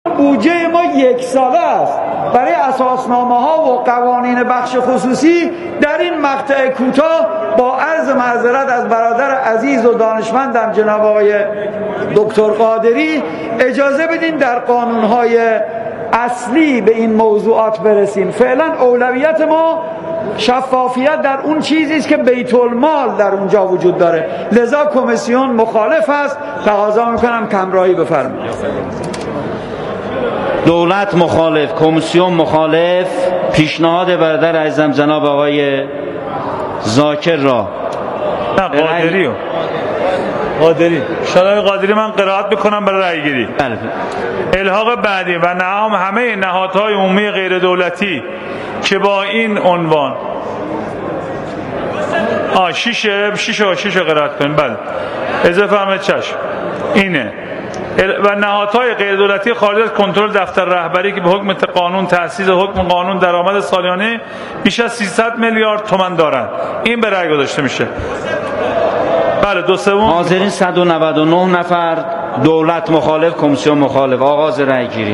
بودجه ما 1 ساله است برای اساسنامه ها و قوانین بخش خصوصی. در این مقطع کوتاه با عرض معذرت از برادر عزیز و دانشمندم جناب آقای دکتر قادری اجازه بدین در قانونهای اصلی به این موضوعات برسیم. فعلا اولویت ما شفافیت در اون چیزی است که بیت المال در اونجا وجود داره، لذا کمیسیون مخالف است. تقاضا میکنم کمرایی بفرمایید. دولت مخالف، کمیسیون مخالف. پیشنهاد برادر عزیزم جناب آقای ذاکر را قادری شورای قادری من قرائت بکنم برای رأی گیری. الحاق بعدی و نعام همه نهادهای عمومی غیر دولتی که با این عنوان شیشه قرائت کنیم. بله اضافه فرمایید. چشم اینه. و نهادهای غیر دولتی خارج از کنترل دفتر رهبری که به حکم قانون تأسیس حکم قانون درآمد سالیانه بیش از 300 میلیارد تومان دارند. این به رأی گذاشته میشه. بله 2/3 حاضرین 199 نفر. دولت مخالف، کمیسیون مخالف. آغاز رأی گیری.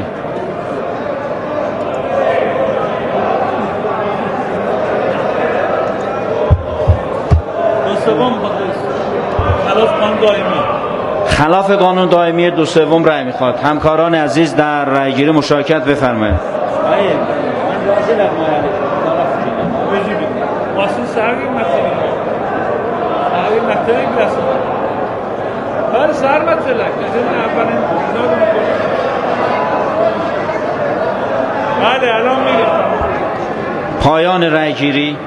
خلاف قانون دائمی 2/3 رأی میخواد. همکاران عزیز در رأی گیری مشارکت بفرمایید. پایان رأی گیری.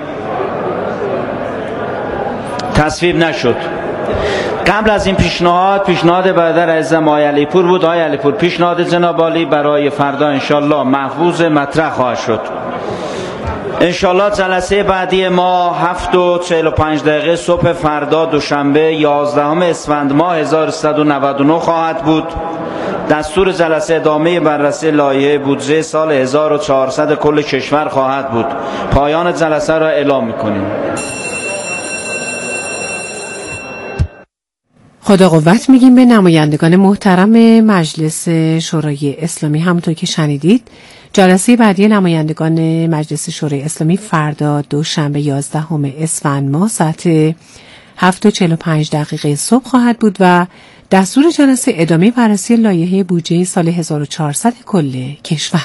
تصویب نشد. قبل از این پیشنهاد برادر عزیزم آقای علیپور بود. آقای علیپور، پیشنهاد جناب عالی برای فردا انشالله محفوظ مطرح خواهد شد. انشالله جلسه بعدی ما 7:45 صبح فردا دوشنبه 11 اسفند ماه 1399 خواهد بود. دستور جلسه ادامه بررسی لایحه بودجه سال 1400 کل کشور خواهد بود. پایان جلسه را اعلام می‌کنیم. خدا قوت میگیم به نمایندگان محترم مجلس شورای اسلامی. همونطور که شنیدید جلسه بعدی نمایندگان مجلس شورای اسلامی فردا دوشنبه 11 اسفند ماه ساعت 7:45 صبح خواهد بود و دستور جلسه ادامه بررسی لایحه بودجه سال 1400 کل کشور.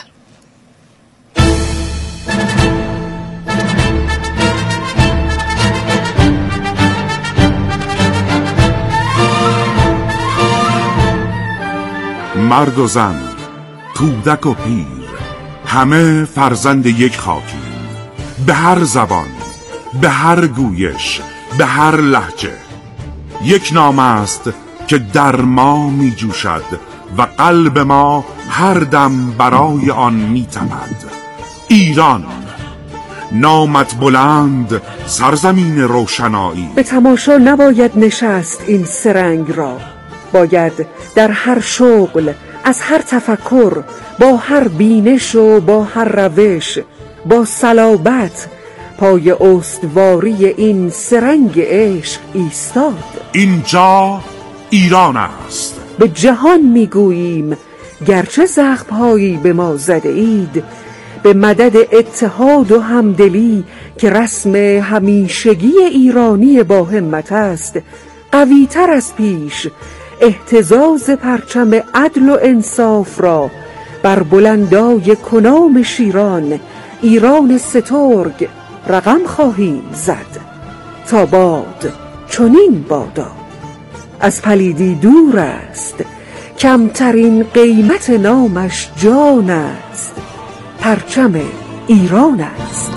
مرد و زن، کودک و پیر، همه فرزند یک خاکی. به هر زبان، به هر گویش، به هر لهجه یک نام است که در ما می جوشد و قلب ما هر دم برای آن می تپد. ایران، نامت بلند، سرزمین روشنایی. به تماشا نباید نشست این سرنگ را، باید در هر شغل، از هر تفکر، با هر بینش و با هر روش، با صلابت پای استواری این سرنگ عشق ایستاد. اینجا ایران است. به جهان میگوییم گرچه زخم‌هایی به ما زده اید، به مدد اتحاد و همدلی که رسم همیشگی ایرانی با همت است، قوی‌تر از پیش اهتزاز پرچم عدل و انصاف را بر بلندای کنام شیران ایران سترگ رقم خواهیم زد. تا باد چنین بادا، از پلیدی دور است، کمترین قیمت نامش جان است، پرچم ایران است.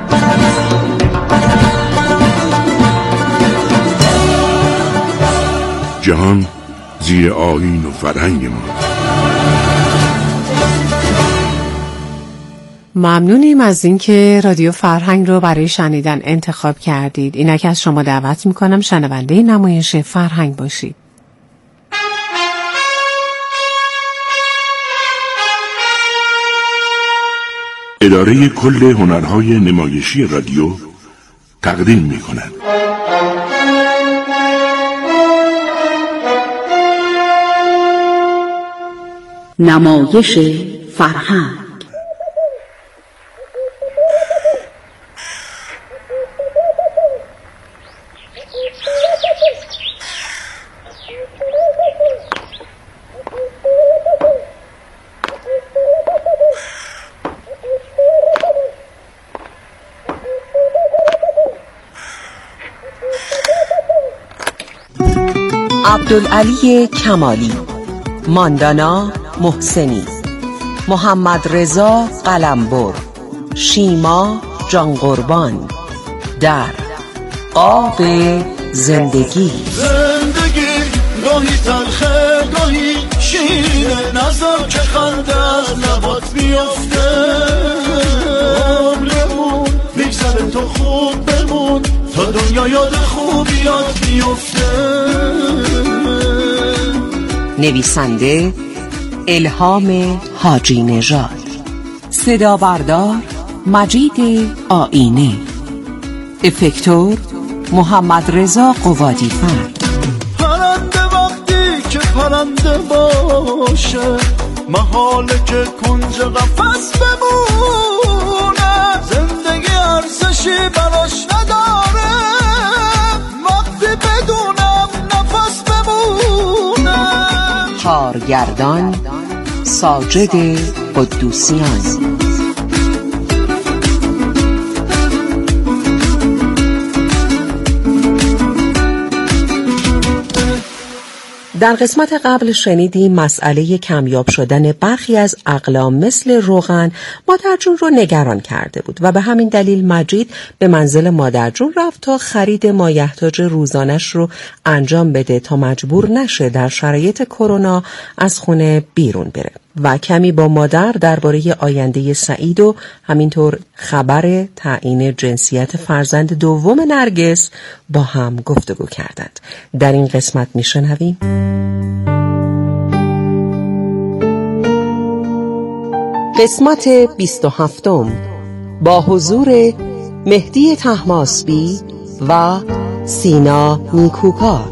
جهان زیر آیین و فرهنگ ما. ممنونیم از اینکه رادیو فرهنگ رو برای شنیدن انتخاب کردید. اینک از شما دعوت میکنم شنونده نمایش فرهنگ باشید. اداره کل هنرهای نمایشی رادیو تقدیم میکند. نمایش فرهنگ. عبدالعلی کمالی، ماندانا محسنی، محمد رضا قلمبر، شیما جان قربان. در آب زندگی. زندگی گاهی تلخه گاهی شیرینه، نظر که خنده لبات بیفته. عمرمون میگذره تو خوب بمون تا دنیا یاد خوبیات بیفته. نویسنده الهام حاجی نژاد، صدا بردار مجید آینه، افکتور محمد رضا قوادی فرد. پرنده وقتی که پرنده باشه، محاله که کنج قفس بمونه. زندگی ارزشی براش نداره وقتی بدونم نفس بمونه. کارگردان ساجد قدوسیان. در قسمت قبل شنیدیم مسئله کمیاب شدن برخی از اقلام مثل روغن مادرجون رو نگران کرده بود و به همین دلیل مجید به منزل مادرجون رفت تا خرید مایحتاج روزانش رو انجام بده تا مجبور نشه در شرایط کرونا از خونه بیرون بره و کمی با مادر درباره آینده سعید و همینطور خبر تعیین جنسیت فرزند دوم نرگس با هم گفتگو کردند. در این قسمت میشنویم قسمت 27 با حضور مهدی طهماسبی و سینا نیکوکار.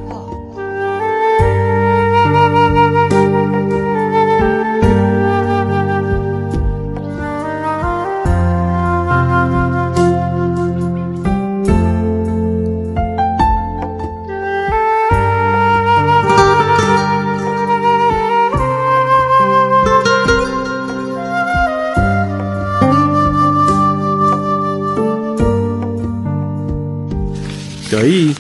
دایی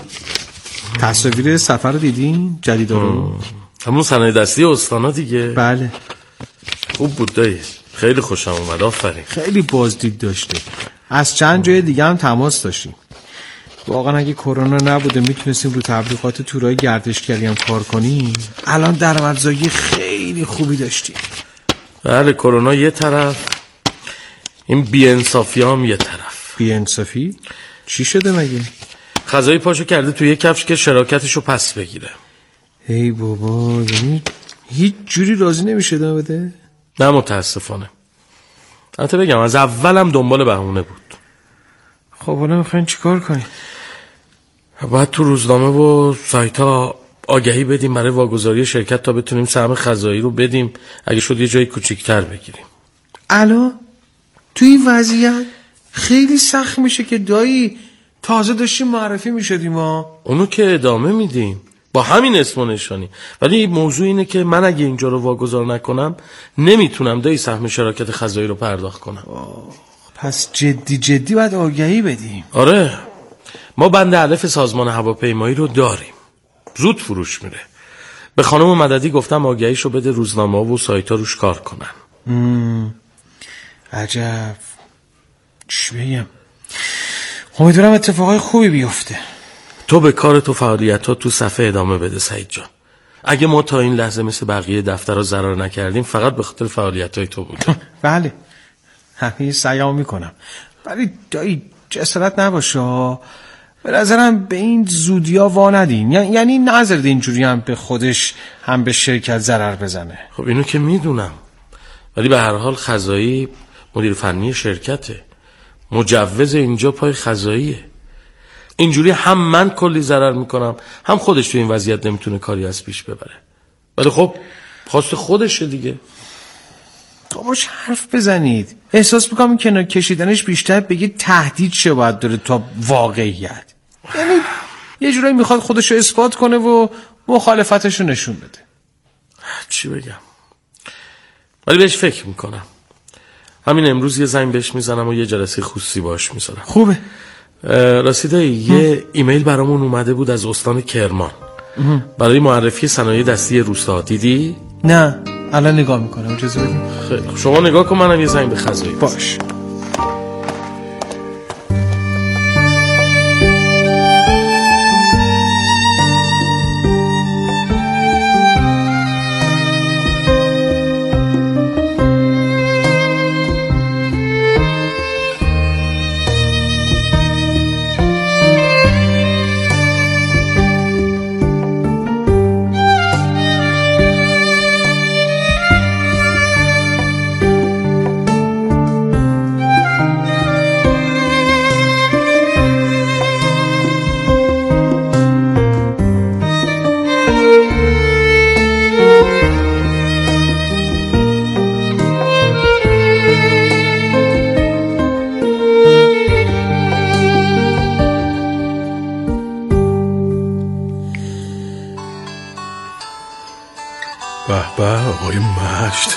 تصاویر سفر رو دیدین؟ جدید رو؟ همون صنایع دستی استانا دیگه. بله خوب بود دایی، خیلی خوشم اومد. آفرین. خیلی بازدید داشته. از چند جای دیگه هم تماس داشتیم. واقعا اگه کرونا نبوده میتونستیم رو تبلیغات تورای گردشگری هم کار کنیم. الان درآمدزایی خیلی خوبی داشتیم. بله کرونا یه طرف، این بی‌انصافی هم یه طرف. بی‌انصافی؟ چی شده مگه؟ خزایی پاشو کرده توی یه کفش که شراکتشو پس بگیره. ای بابا، یعنی هیچ جوری راضی نمیشه بده؟ نه متاسفانه. البته بگم از اولم دنبال بهونه بود. خب حالا میخواین چیکار کنیم؟ باید تو روزنامه و سایت ها آگهی بدیم برای واگذاری شرکت تا بتونیم سهم خزایی رو بدیم، اگه شد یه جای کوچیک‌تر بگیریم. الان تو این وضعیت خیلی سخت میشه که دایی تازه داشتیم معرفی میشدیم ها. اونو که ادامه میدیم با همین اسم و نشانی، ولی موضوع اینه که من اگه اینجا رو واگذار نکنم نمیتونم دایی سهم شراکت خزایی رو پرداخت کنم. پس جدی باید آگهی بدیم. آره، ما بند الف سازمان هواپیمایی رو داریم، زود فروش میره. به خانم مددی گفتم آگهیشو بده روزنامه و سایت ها روش کار کنن. عجب. چی بگم؟ امیدوارم اتفاقای خوبی بیفته. تو به کارت و فعالیتات تو صفحه ادامه بده سعید جان. اگه ما تا این لحظه مثل بقیه دفترها ضرر نکردیم فقط به خاطر فعالیتای تو بوده. بله همین سعیام میکنم، ولی دایی جسارت نباشه. به نظرم به این زودیا وا ندین، یعنی نذارید اینجوری هم به خودش هم به شرکت ضرر بزنه. خب اینو که میدونم، ولی به هر حال خزایی مدیر فنی شرکته، مجوز اینجا پای خزاییه. اینجوری هم من کلی ضرر میکنم، هم خودش تو این وضعیت نمیتونه کاری از پیش ببره. ولی خب خواست خودشه دیگه. باش حرف بزنید. احساس میکنم کنار کشیدنش بیشتر به یه تهدید شباید داره تا واقعیت. یعنی یه جورایی میخواد خودشو اثبات کنه و مخالفتشو نشون بده. چی بگم؟ ولی بهش فکر میکنم. همین امروز یه زنگ بهش میزنم و یه جلسه خصوصی باش میذارم. خوبه. راستی یه ایمیل برامون اومده بود از استان کرمان برای معرفی صنایع دستی روستا. دیدی؟ نه الان نگاه میکنم. اجازه بدید. خیلی شما نگاه کن، منم یه زنگ به خزایی. باش. به آقای مجد.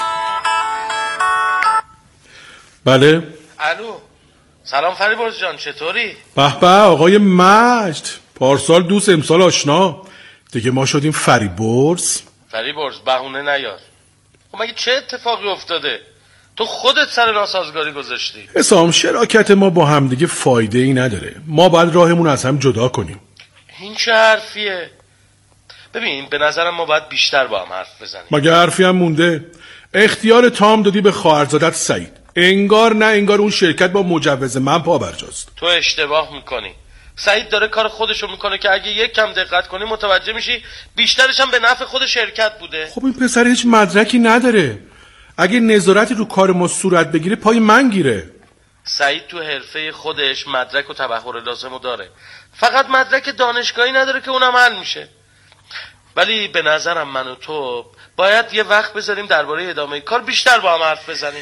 بله. الو سلام فریبرز جان، چطوری؟ به آقای مجد، پارسال دوست امسال آشنا. دیگه ما شدیم فریبرز. فریبرز بهونه نیار. خب مگه چه اتفاقی افتاده؟ تو خودت سر ناسازگاری گذاشتی. حسام شراکت ما با هم دیگه فایده ای نداره. ما باید راهمون از هم جدا کنیم. این چه حرفیه؟ ببین به نظرم ما باید بیشتر با هم حرف بزنیم. مگه حرفی هم مونده؟ اختیار تام دادی به خواهرزادت سعید. انگار نه انگار اون شرکت با مجوز من پابرجاست. تو اشتباه میکنی. سعید داره کار خودشو میکنه که اگه یک کم دقت کنی متوجه میشی بیشترش هم به نفع خود شرکت بوده. خب این پسر هیچ مدرکی نداره. اگه نظارتی رو کار ما صورت بگیره پای من گیره. سعید تو حرفه خودش مدرک و تبحر لازمو داره. فقط مدرک دانشگاهی نداره که اونم حل میشه. ولی به نظرم من و تو باید یه وقت بذاریم درباره ادامه کار بیشتر با هم حرف بزنیم.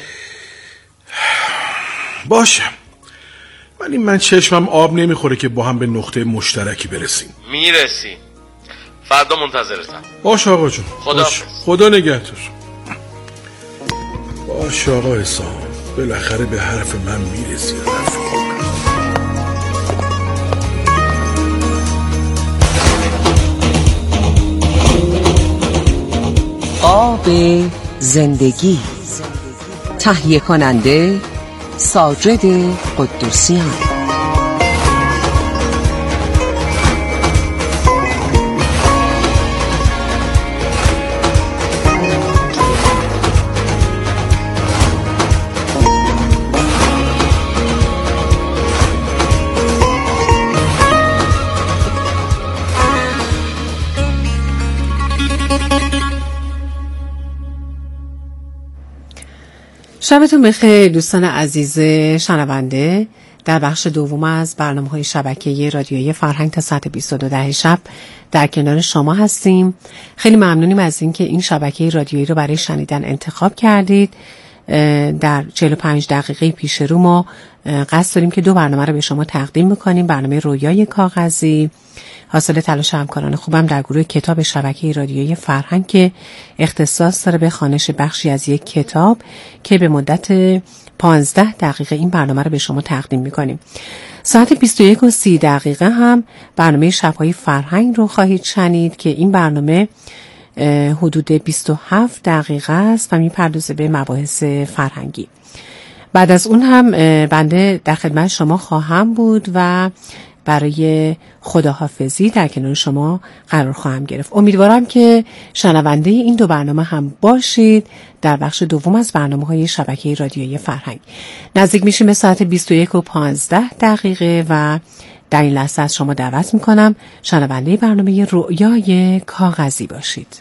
باشه، ولی من چشمم آب نمیخوره که با هم به نقطه مشترکی برسیم. میرسیم. فردا منتظرتم. باشه آقا جون. باش. خدا نگهدار. باشه آقا حسام، بالاخره به حرف من میرسی رفیق. آب زندگی. تهیه کننده ساجد قدوسیان. شبتون بخیر دوستان عزیز شنونده. در بخش دوم از برنامه‌های شبکه‌ای رادیویی فرهنگ تا ساعت 22 شب در کنار شما هستیم. خیلی ممنونیم از اینکه این شبکه رادیویی رو برای شنیدن انتخاب کردید. در 45 دقیقه پیش رو ما قصد داریم که 2 برنامه رو به شما تقدیم می‌کنیم. برنامه رویای کاغذی حاصل تلاش همکاران خوبم در گروه کتاب شبکه رادیویی فرهنگ که اختصاص داره به خوانش بخشی از یک کتاب که به مدت 15 دقیقه این برنامه رو به شما تقدیم می‌کنیم. ساعت 21:30 هم برنامه شب‌های فرهنگ رو خواهید شنید که این برنامه حدود 27 دقیقه است و میپردازه به مباحث فرهنگی. بعد از اون هم بنده در خدمت شما خواهم بود و برای خداحافظی در کنار شما قرار خواهم گرفت. امیدوارم که شنونده این 2 برنامه هم باشید در بخش دوم از برنامه‌های شبکه رادیویی فرهنگ. نزدیک میشیم به ساعت 21:15 و در این لحظه از شما دعوت میکنم شنونده برنامه رویای کاغذی باشید.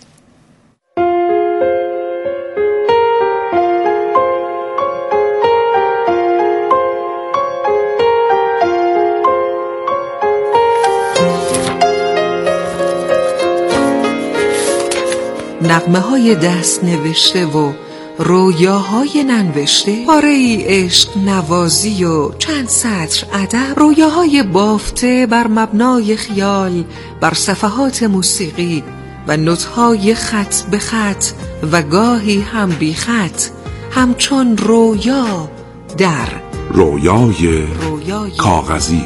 نغمه های دست نوشته و رویاهای ننوشته، پاره‌ای عشق نوازی و چند سطر ادب، رویاهای بافته بر مبنای خیال بر صفحات موسیقی و نوت‌های خط به خط و گاهی هم بی خط، همچون رویا در رویای کاغذی.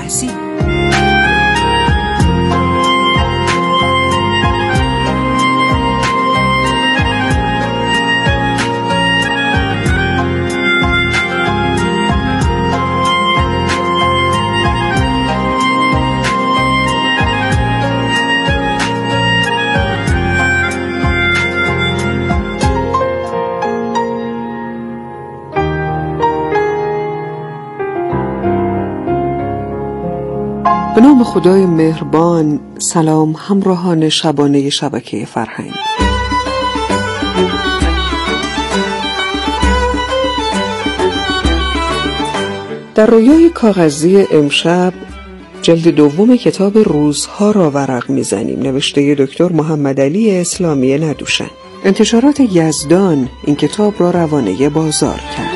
به نام خدای مهربان. سلام همراهان شبانه شبکه فرهنگ. در رویای کاغذی امشب جلد دوم کتاب روزها را ورق میزنیم، نوشته دکتر محمدعلی اسلامی ندوشن. انتشارات یزدان این کتاب را روانه بازار کرده.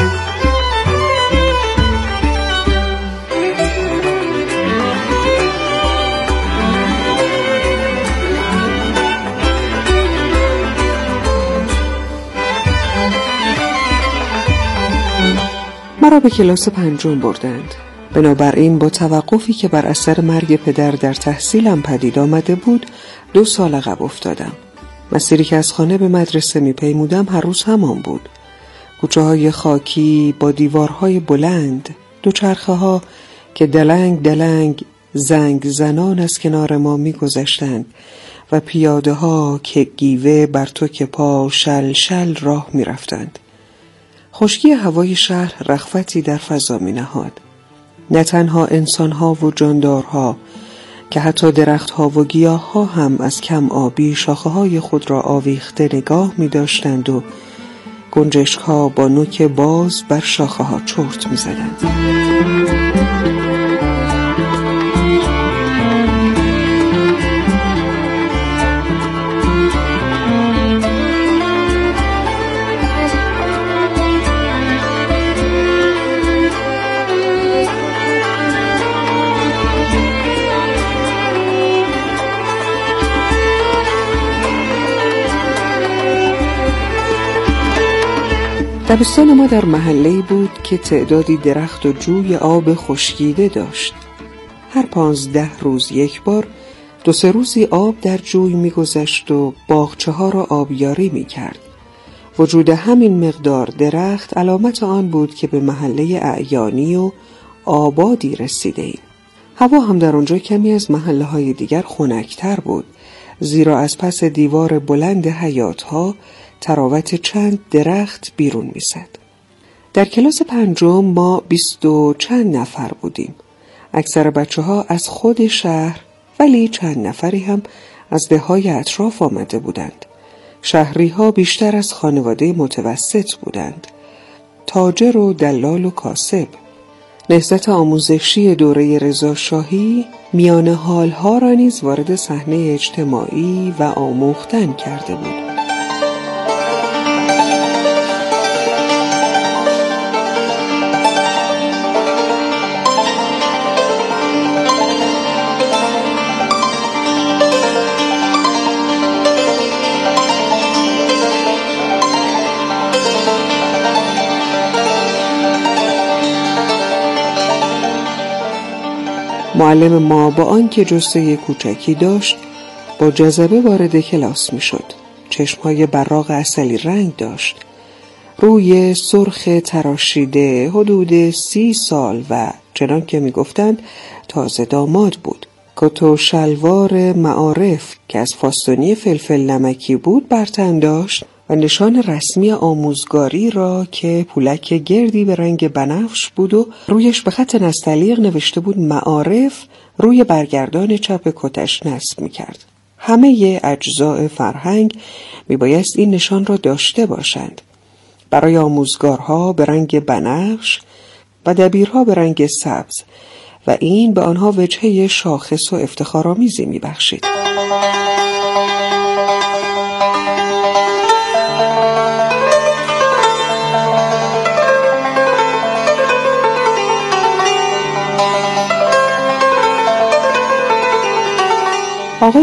مرا به کلاس 5 بردند. بنابراین با توقفی که بر اثر مرگ پدر در تحصیلم پدید آمده بود 2 سال عقب افتادم. مسیری که از خانه به مدرسه می‌پیمودم هر روز همان بود. کوچه‌های خاکی با دیوارهای بلند، دوچرخه‌ها که دلنگ دلنگ زنگ زنان از کنار ما می‌گذشتند و پیاده‌ها که گیوه بر توک پا شل شل راه می‌رفتند. خشکی هوای شهر رغبتی در فضا می نهاد. نه تنها انسانها و جاندارها که حتی درختها و گیاهها هم از کم آبی شاخه‌های خود را آویخته نگاه می داشتند و گنجشک‌ها با نوک باز بر شاخه‌ها چرت می زدند. دبستان ما در محله‌ای بود که تعدادی درخت و جوی آب خشکیده داشت. هر 15 روز یک بار 2-3 روزی آب در جوی می‌گذشت و باغچه‌ها را آبیاری می‌کرد. وجود همین مقدار درخت علامت آن بود که به محله اعیانی و آبادی رسیده‌ایم. هوا هم در آنجا کمی از محله‌های دیگر خنک‌تر بود، زیرا از پس دیوار بلند حیاط‌ها تراوت چند درخت بیرون می‌زد. در کلاس 5 ما 20 و چند نفر بودیم. اکثر بچه‌ها از خود شهر، ولی چند نفری هم از دهه‌های اطراف آمده بودند. شهری‌ها بیشتر از خانواده متوسط بودند. تاجر و دلال و کاسب. نهضت آموزشی دوره رضا شاهی میان حال‌ها را نیز وارد صحنه اجتماعی و آموختن کرده بود. معلم ما با آنکه جثه کوچکی داشت با جذبه وارد کلاس می شد. چشمهای براق عسلی رنگ داشت. روی سرخ تراشیده، حدود 30 سال و چنان که می گفتند تازه داماد بود. کت و شلوار معارف که از فاستونی فلفل نمکی بود بر تن داشت و نشان رسمی آموزگاری را که پولک گردی به رنگ بنفش بود و رویش به خط نستعلیق نوشته بود معارف روی برگردان چپ کتش نصب می‌کرد. همه اجزاء فرهنگ میبایست این نشان را داشته باشند. برای آموزگارها به رنگ بنفش و دبیرها به رنگ سبز و این به آنها وجهه شاخص و افتخارآمیزی میبخشید.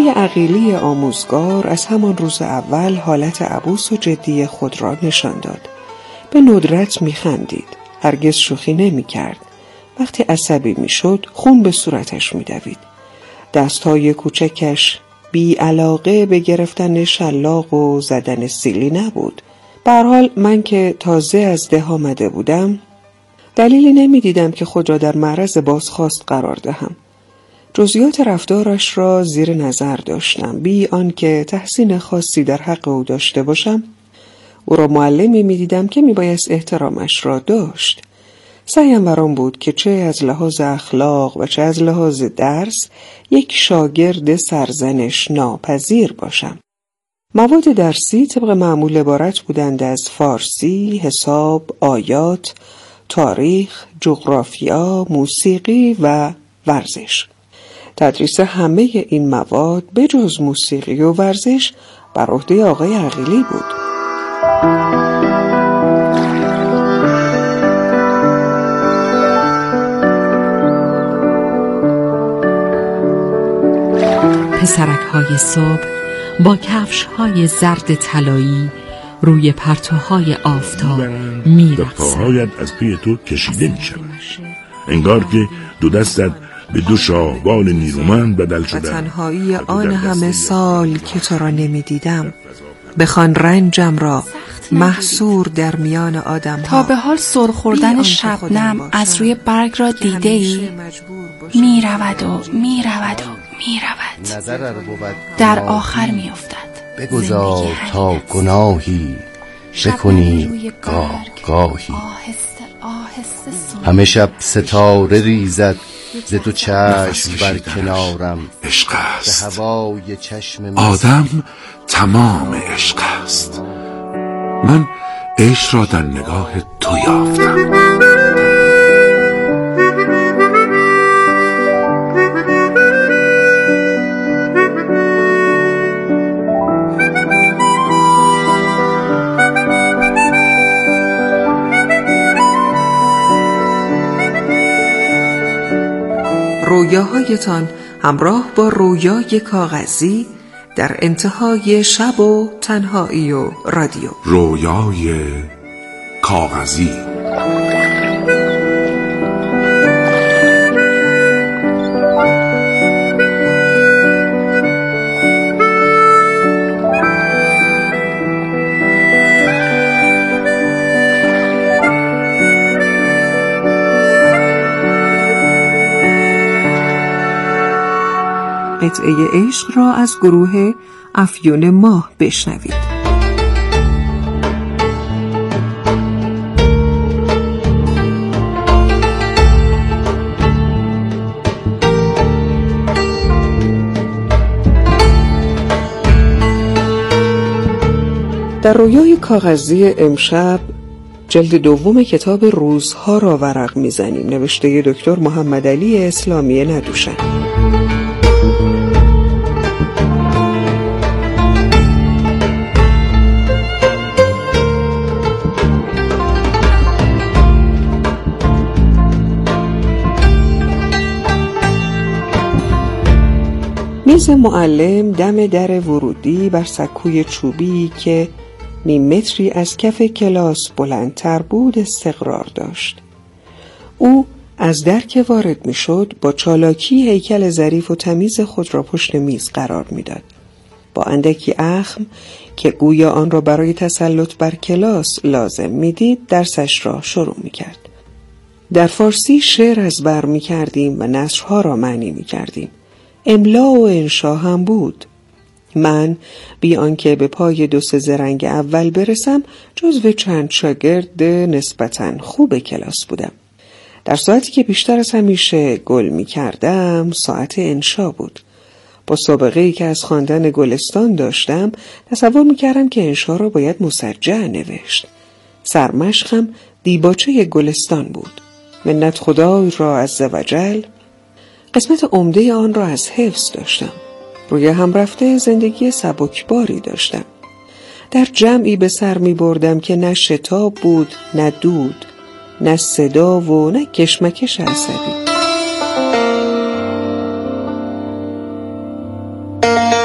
آقای عقیلی آموزگار از همان روز اول حالت عبوس و جدی خود را نشان داد. به ندرت می‌خندید، هرگز شوخی نمی‌کرد. وقتی عصبی می‌شد خون به صورتش می‌دوید. دست‌های کوچکش بی علاقه به گرفتن شلاق و زدن سیلی نبود. به هر حال من که تازه از ده آمده بودم دلیلی نمی‌دیدم که خود را در معرض بازخواست قرار دهم. جزئیات رفتارش را زیر نظر داشتم، بی آنکه تحسین خاصی در حق او داشته باشم. او را معلمی می‌دیدم که میبایست احترامش را داشت. سعیم بر آن بود که چه از لحاظ اخلاق و چه از لحاظ درس یک شاگرد سرزنش ناپذیر باشم. مواد درسی طبق معمول عبارت بودند از فارسی، حساب، آیات، تاریخ، جغرافیا، موسیقی و ورزش. تدریس همه این مواد به جز موسیقی و ورزش بر عهده آقای عقیلی بود. پسرک‌های صبح با کفش‌های زرد طلایی روی پرتوهای آفتاب می‌رقصند. پاهایت از پی تو کشیده می‌شود. انگار که دو دستت به دو شاهبال نیرومند بدل شده. تنهایی آن همه سال که تو را نمی‌دیدم، بخوان رنجم را محصور در میان آدم‌ها. تا به حال سرخوردن شبنم از روی برگ را دیده ای؟ می‌رود و می‌رود و می‌رود، در آخر می‌افتد. بگذار تا گناهی بکنی گاهی. همه شب ستاره ریزد ز تو چشم بر کنارم. عشق است. به هوای چشم آدم تمام عشق است. من عشق را در نگاه تو یافتم. رویاهایتان همراه با رویای کاغذی در انتهای شب و تنهایی و رادیو. رویای کاغذی. قطعه عشق را از گروه افیون ماه بشنوید. در رویای کاغذی امشب جلد دوم کتاب روزها را ورق میزنیم، نوشته دکتر محمد علی اسلامی ندوشن. میز معلم دم در ورودی بر سکوی چوبی که نیم متری از کف کلاس بلندتر بود استقرار داشت. او از در که وارد میشد با چالاکی هیکل ظریف و تمیز خود را پشت میز قرار میداد. با اندکی اخم که گویا آن را برای تسلط بر کلاس لازم میدید درسش را شروع میکرد. در فارسی شعر از بر میکردیم و نثرها را معنی میکردیم. املا و انشا هم بود. من بی آنکه به پای دو سه زرنگ اول برسم جزو چند شاگرد نسبتاً خوب کلاس بودم. در ساعتی که بیشتر از همیشه گل می کردم ساعت انشا بود. با سابقه‌ای که از خواندن گلستان داشتم تصور می کردم که انشا را باید مسجع نوشت. سرمشقم دیباچه گلستان بود. منت خدای را عزوجل. قسمت عمده آن را از حفظ داشتم. روی هم رفته زندگی سبکباری داشتم. در جمعی به سر می بردم که نه شتاب بود، نه دود، نه صدا و نه کشمکش عصبی.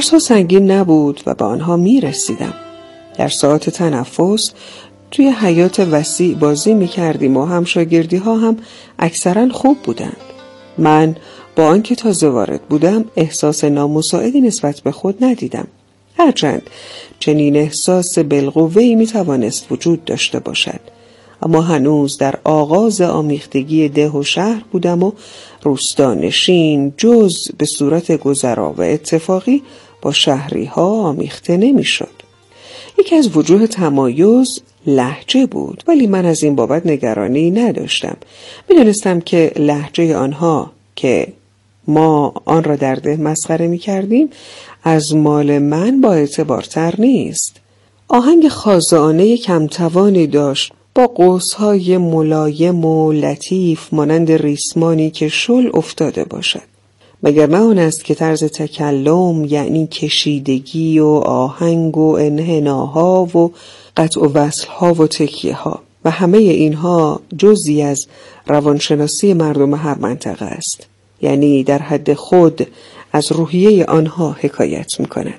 درس‌ها سنگین نبود و به آنها می‌رسیدم. در ساعات تنفس توی حیاط وسیع بازی می‌کردیم و همشاگردی‌ها هم اکثراً خوب بودند. من با آنکه تازه وارد بودم احساس نامساعدی نسبت به خود ندیدم. هرچند چنین احساس بالقوه‌ای می‌توانست وجود داشته باشد، اما هنوز در آغاز آمیختگی ده و شهر بودم و روستانشین جز به صورت گذرا و اتفاقی با شهری‌ها آمیخته نمی‌شد. یکی از وجوه تمایز لهجه بود، ولی من از این بابت نگرانی نداشتم. می‌دانستم که لهجه آنها که ما آن را در ده مسخره می‌کردیم از مال من با اعتبارتر نیست. آهنگ خازانه کمتوانی داشت با قوس‌های ملایم و لطیف مانند ریسمانی که شل افتاده باشد. مگر نه آن است که طرز تکلم یعنی کشیدگی و آهنگ و انحناها و قطع و وصلها و تکیه‌ها و همه اینها جزئی از روانشناسی مردم هر منطقه است. یعنی در حد خود از روحیه آنها حکایت می‌کند.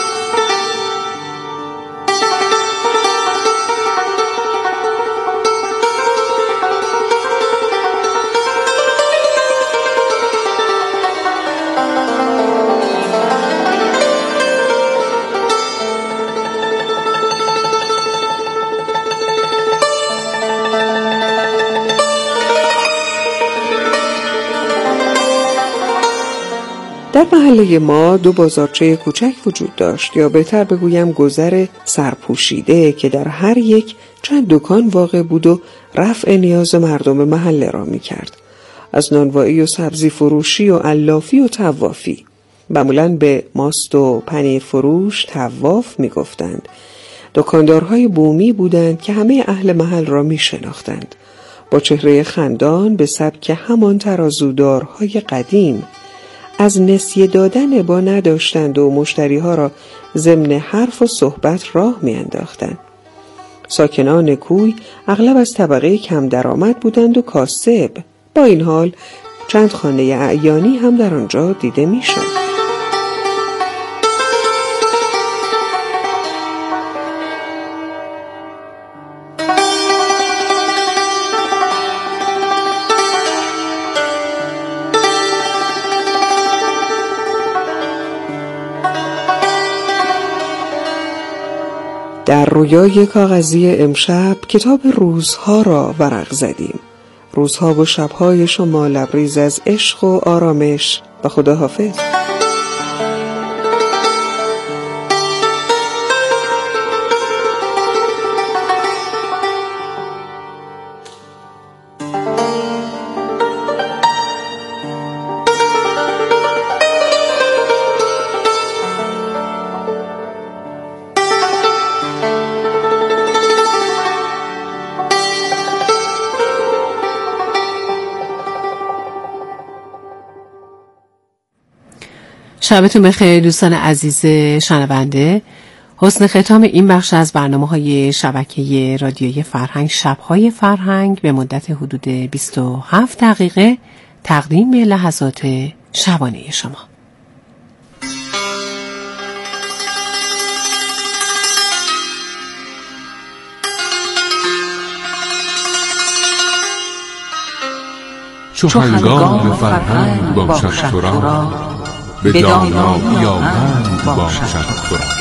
در محله ما 2 بازارچه کوچک وجود داشت، یا بهتر بگویم گذر سرپوشیده که در هر یک چند دکان واقع بود و رفع نیاز مردم محله را می کرد. از نانوایی و سبزی فروشی و علافی و طوافی. معمولاً به ماست و پنیر فروش طواف می گفتند. دکاندارهای بومی بودند که همه اهل محل را می شناختند. با چهره خندان به سبک همان ترازودارهای قدیم، از نسیه دادن با نداشتند و مشتریها را ضمن حرف و صحبت راه می انداختند. ساکنان کوی اغلب از طبقه کم درآمد بودند و کاسب. با این حال چند خانه اعیانی هم در آنجا دیده می شد. در رویای کاغذی امشب کتاب روزها را ورق زدیم. روزها و شبهای شما لبریز از عشق و آرامش و خداحافظ. شبتون بخیر دوستان عزیز شنونده. حسن ختام این بخش از برنامه‌های شبکه رادیویی فرهنگ، شب‌های فرهنگ، به مدت حدود 27 دقیقه تقدیم به لحظات شبانه شما. چو هنگام فرهنگ باشد تو را، به دانایی آونگ باشد تو را.